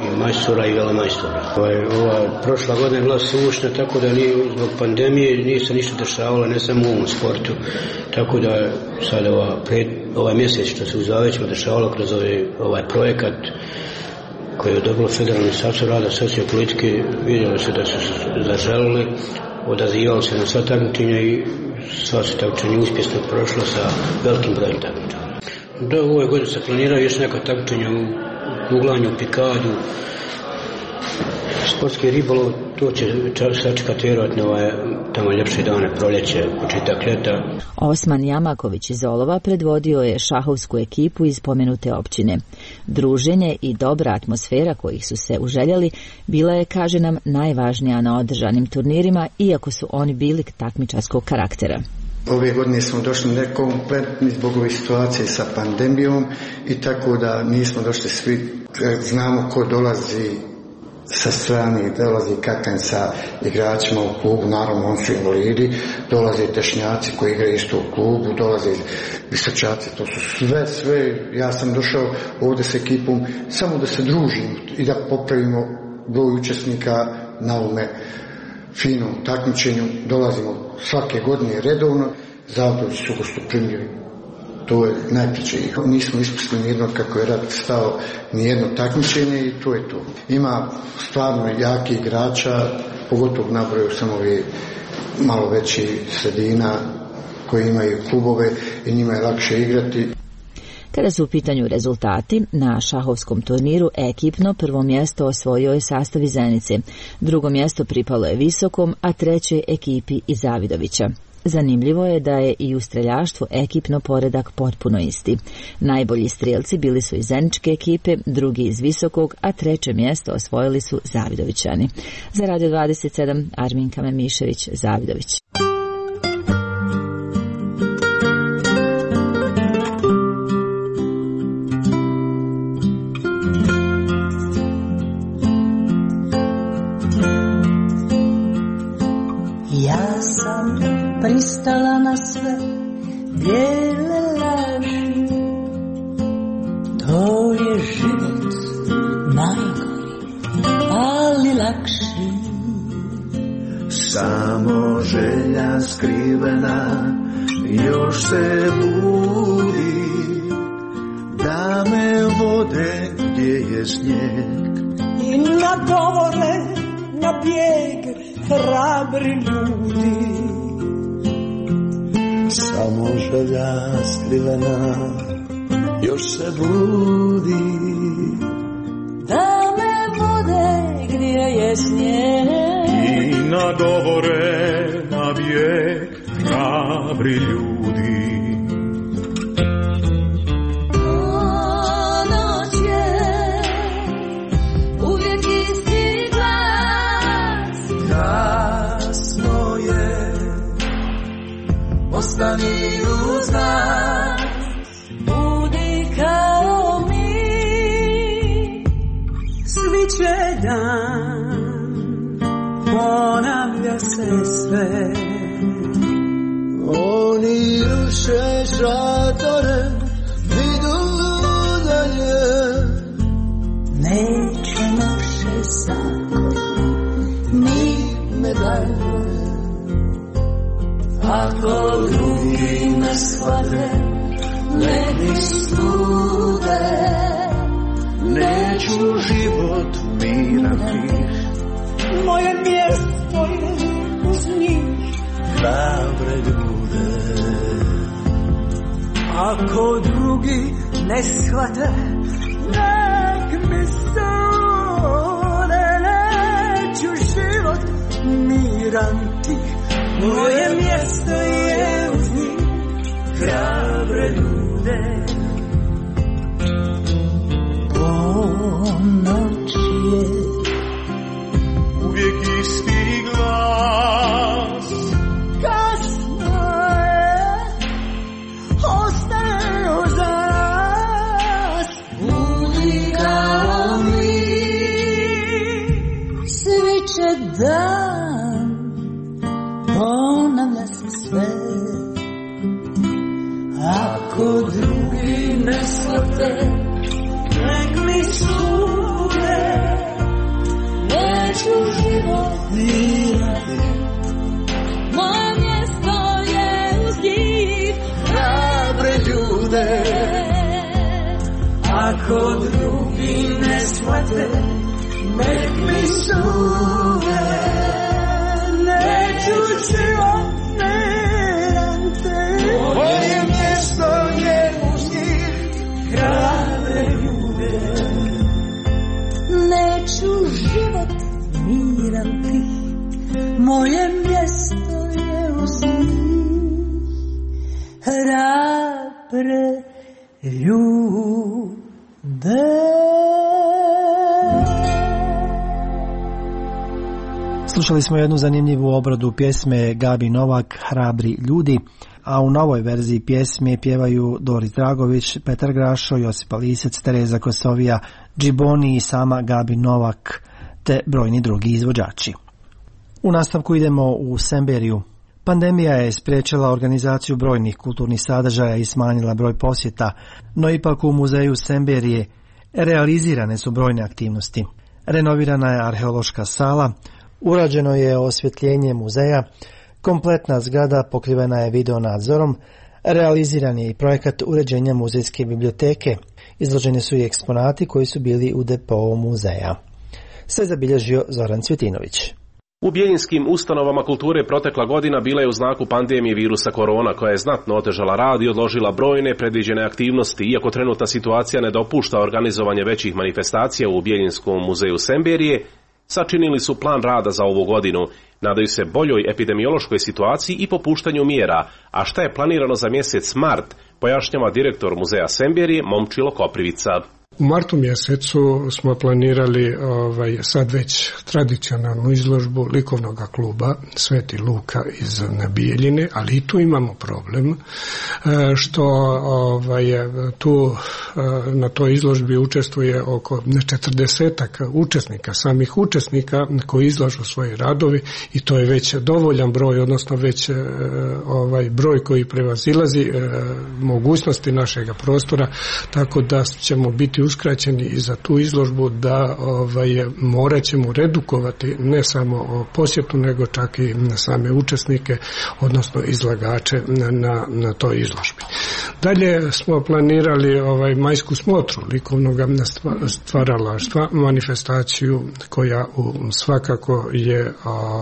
i majstora i velemajstora. Prošla godina je bila sušna, tako da zbog pandemije nije se ništa dešavalo, ne samo u ovom sportu, tako da sad ovaj mjesec što se u Zavećima dešavalo kroz ovaj projekat koji je odobilo Federalno ministarstvo rada, socijalne politike, vidjelo se da su zaželili, odazivali se na sva takmičenja i sva se takmičenja uspješno prošlo sa velikim brojem takmičenja. Da, u ovoj godini se planiraju još neka takmičenja u kuglanju, pikadu, sportski ribolov, to će sačekati vjerojatno tamo ljepše dane, proljeće, početak ljeta. Osman Jamaković iz Olova predvodio je šahovsku ekipu iz pomenute općine. Druženje i dobra atmosfera kojih su se uželjeli bila je, kaže nam, najvažnija na održanim turnirima, iako su oni bili takmičarskog karaktera. Ove godine smo došli nekompletni zbog ove situacije sa pandemijom i tako da nismo došli svi, znamo ko dolazi sa strane, dolazi Kakan sa igračima u klubu, naravno oni su invalidi, dolaze tešnjaci koji igraju isto u klubu, dolaze visočaci, to su sve, ja sam došao ovdje s ekipom samo da se družimo i da popravimo broj učesnika na ovome finom takmičenju, dolazimo svake godine redovno, Zavidović su gostoprimljivi. To je najpriče. Nismo ispustili nijedno, kako je rad stao, nijedno takmičenje i to je to. Ima stvarno jaki igrača, pogotovo nabrojao sam ovi malo veći sredina koji imaju klubove i njima je lakše igrati. Kada su u pitanju rezultati, na šahovskom turniru ekipno prvo mjesto osvojio je sastav iz Zenice, drugo mjesto pripalo je Visokom, a treće ekipi iz Zavidovića. Zanimljivo je da je i u streljaštvu ekipno poredak potpuno isti. Najbolji strijelci bili su iz Zeničke ekipe, drugi iz Visokog, a treće mjesto osvojili su Zavidovićani. Za Radio 27, Arminka Memišević, Zavidović. Ja sam pristala na sve bijele laži, to je život najgori, ali lakši. Samo želja skrivena još se budi, da me vode gdje je snijeg. I na govore, na bijeg hrabri ljudi. Samo želja skrivena još se budi, da me vode gdje je snijeg. I na govore, na bijeg hrabri ljudi. Noć je uvijek isti glas. Kasno je, ostani uz nas. Budi kao mi, sviće dan, ponavlja se sve. Oni ruše šatore, idu dalje. Neće naše zakon, ni medalje. Ako drugi ne shvate, ne mi sude. Neću život mirati, moje mjesto je uz njih. hrabre ljude. Ako drugi ne shvate, nek mi sude. Neću život miranti, moje mjesto je uz njih. Hrabre ljude. Ponoć je uvijek isti glas. Kasno je, ostaje uz nas. Budi kao mi, sviće dan, ponavlja se sve. Ako drugi ne shvate, nek mi sude. život mirati. Moje mjesto je uz njih, hrabre ljude. Ako drugi ne shvate, nek mi sude. Neću život mirati. Moje mjesto je uz njih, hrabre ljude. Neću život mirati, moje mjesto je uz njih, hrabre ljude. Slušali smo jednu zanimljivu obradu pjesme Gabi Novak, Hrabri ljudi, a u novoj verziji pjesme pjevaju Doris Dragović, Petar Grašo, Josipa Lisec, Tereza Kosovija, Džiboni i sama Gabi Novak, te brojni drugi izvođači. U nastavku idemo u Semberiju. Pandemija je spriječila organizaciju brojnih kulturnih sadržaja i smanjila broj posjeta, no ipak u muzeju Semberije realizirane su brojne aktivnosti. Renovirana je arheološka sala, urađeno je osvjetljenje muzeja, kompletna zgrada pokrivena je video nadzorom, realiziran je i projekat uređenja muzejske biblioteke, izloženi su i eksponati koji su bili u depou muzeja. Sve zabilježio Zoran Cvjetinović. U bjeljinskim ustanovama kulture protekla godina bila je u znaku pandemije virusa korona, koja je znatno otežala rad i odložila brojne predviđene aktivnosti. Iako trenutna situacija ne dopušta organizovanje većih manifestacija u Bjeljinskom muzeju Semberije, sačinili su plan rada za ovu godinu. Nadaju se boljoj epidemiološkoj situaciji i popuštanju mjera, a šta je planirano za mjesec mart, pojašnjava direktor muzeja Semberije Momčilo Koprivica. U martu mjesecu smo planirali sad već tradicionalnu izložbu likovnog kluba Sveti Luka iz Bijeljine, ali i tu imamo problem što tu na toj izložbi učestvuje oko 40 učesnika, samih učesnika koji izlažu svoje radovi, i to je već dovoljan broj, odnosno već broj koji prevazilazi mogućnosti našega prostora, tako da ćemo biti uskraćeni i za tu izložbu, da morat ćemo redukovati ne samo posjetu, nego čak i na same učesnike, odnosno izlagače na toj izložbi. Dalje smo planirali majsku smotru likovnog stvaralaštva, manifestaciju koja svakako je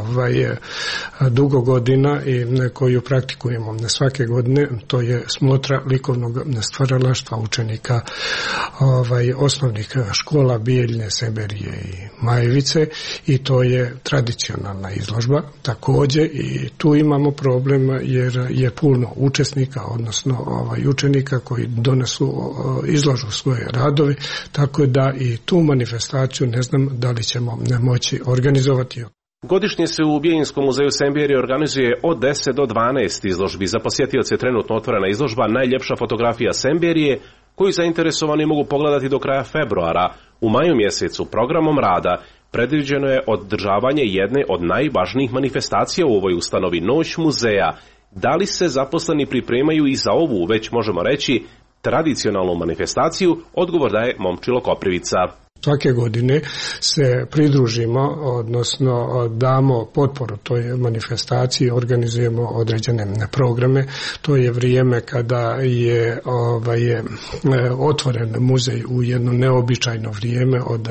dugo godina i koju praktikujemo svake godine. To je smotra likovnog stvaralaštva učenika osnovnih škola Bijeljine, Semberije i Majevice, i to je tradicionalna izložba. Također i tu imamo problem jer je puno učesnika, odnosno učenika koji izlažu svoje radove, tako da i tu manifestaciju ne znam da li ćemo moći organizovati. Godišnje se u Bjeljinskom muzeju Semberije organizuje od 10 do 12 izložbi. Za posjetioce je trenutno otvorena izložba Najljepša fotografija Semberije, koju zainteresovani mogu pogledati do kraja februara. U maju mjesecu programom rada predviđeno je održavanje jedne od najvažnijih manifestacija u ovoj ustanovi, Noć muzeja. Da li se zaposleni pripremaju i za ovu, već možemo reći, tradicionalnu manifestaciju, odgovor daje Momčilo Koprivica. Svake godine se pridružimo, odnosno damo potporu toj manifestaciji, organizujemo određene programe. To je vrijeme kada je otvoren muzej u jedno neobičajno vrijeme od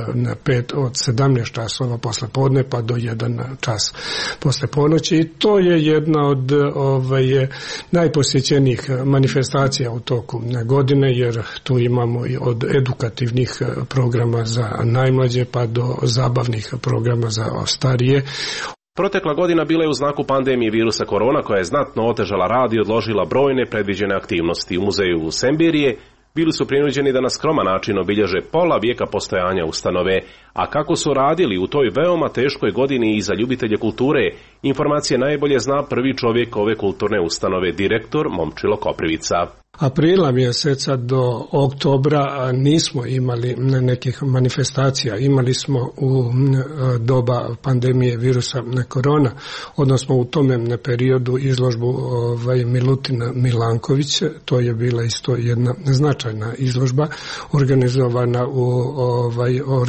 17 časova posle podne pa do 1 čas posle ponoći. I to je jedna od najposjećenijih manifestacija u toku godine, jer tu imamo i od edukativnih programa za najmlađe pa do zabavnih programa za starije. Protekla godina bila je u znaku pandemije virusa korona, koja je znatno otežala rad i odložila brojne predviđene aktivnosti. U muzeju Semberije bili su prinuđeni da na skroman način obilježe pola vijeka postojanja ustanove, a kako su radili u toj veoma teškoj godini i za ljubitelje kulture, informacije najbolje zna prvi čovjek ove kulturne ustanove, direktor Momčilo Koprivica. Aprila mjeseca do oktobra nismo imali nekih manifestacija. Imali smo u doba pandemije virusa korona, odnosno u tome periodu izložbu Milutina Milanković. To je bila isto jedna značajna izložba organizovana u organizaciji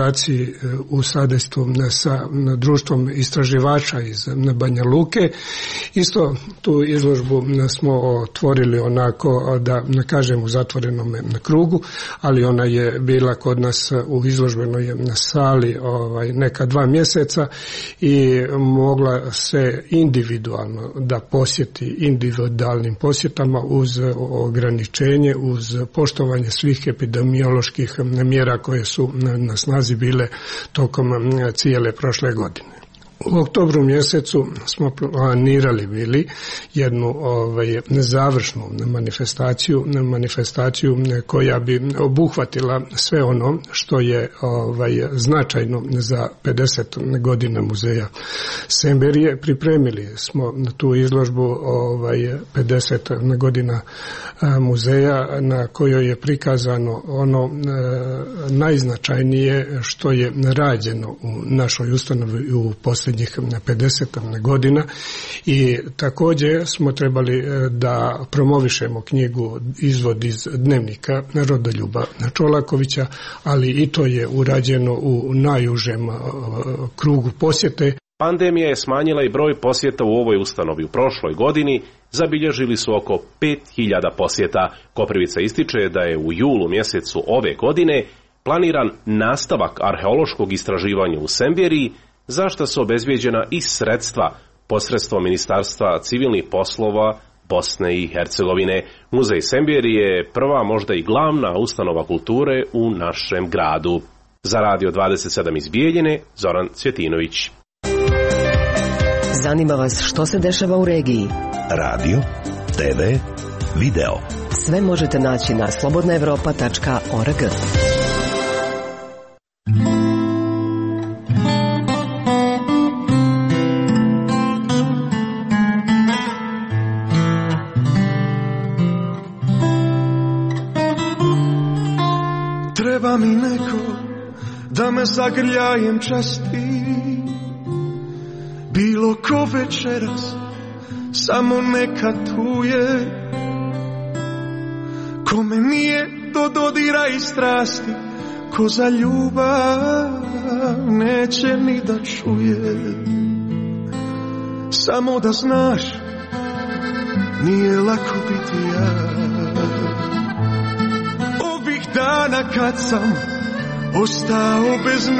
kolaboraciji u sadejstvu sa društvom istraživača iz Banja Luke. Isto tu izložbu smo otvorili onako, da ne kažem u zatvorenom krugu, ali ona je bila kod nas u izložbenoj sali neka 2 mjeseca i mogla se individualno da posjeti individualnim posjetama uz ograničenje, uz poštovanje svih epidemioloških mjera koje su na snazi bile tokom cijele prošle godine. U oktobru mjesecu smo planirali bili jednu završnu manifestaciju koja bi obuhvatila sve ono što je značajno za 50 godina muzeja Semberije. Pripremili smo tu izložbu 50 godina muzeja na kojoj je prikazano ono najznačajnije što je rađeno u našoj ustanovi u posljednjih 50 godina i također smo trebali da promovišemo knjigu Izvod iz dnevnika Rodoljuba Čolakovića, ali i to je urađeno u najužem krugu posjete. Pandemija je smanjila i broj posjeta u ovoj ustanovi. U prošloj godini zabilježili su oko 5000 posjeta. Koprivica ističe da je u julu mjesecu ove godine planiran nastavak arheološkog istraživanja u Semberiji, za što su obezbijeđena i sredstva posredstvom Ministarstva civilnih poslova Bosne i Hercegovine. Muzej Semberije je prva, možda i glavna ustanova kulture u našem gradu. Za Radio 27 iz Bijeljine, Zoran Cvjetinović. Zanima vas što se dešava u regiji? Radio, TV, video. Sve možete naći na slobodnaevropa.org. Treba mi neko da me zagrljajem časti, bilo ko večeras, samo neka tu je. Kome nije do dodira i strasti, ko za ljubav neće ni da čuje. Samo da znaš, nije lako biti ja. Ovih dana kad sam ostao bez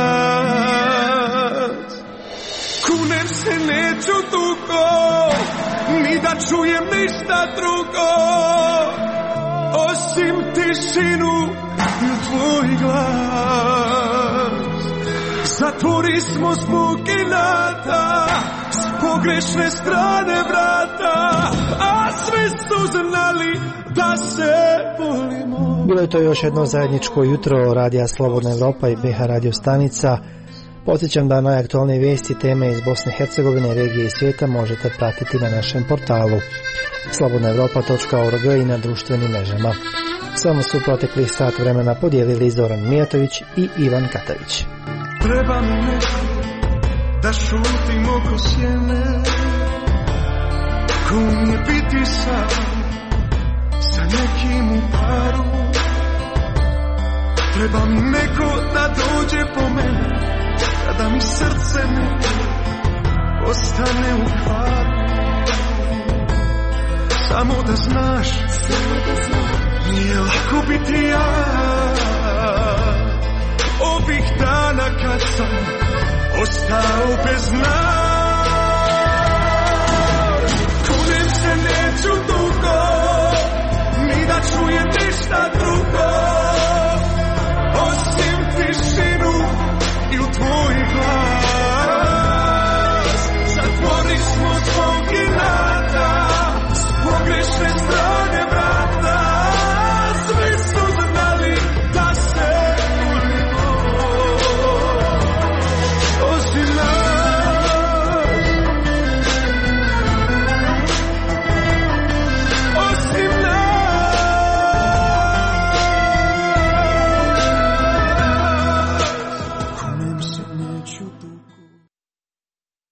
nas, kunem se neću dugo, ni da čujem ništa drugo, osim tišinu i tvoj glas. Zatvorismo zbog inata s pogrešne strane vrata, a svi su znali da se volimo. Bilo je to još jedno zajedničko jutro Radija Slobodna Evropa i BH radio stanica. Podsjećam da najaktualnije vijesti, teme iz Bosne i Hercegovine, regije i svijeta možete pratiti na našem portalu slobodnaevropa.org i na društvenim mrežama. Samo su proteklih sat vremena podijelili Zoran Mijatović i Ivan Katavić. Treba mi neko da šutim oko sjene, ko mi je biti sam sa nekim u paru. Treba mi neko da dođe po mene kada mi srce neko ostane u kvaru. Samo da znaš, nije lako biti ja. Ovih dana kad sam ostao bez nas,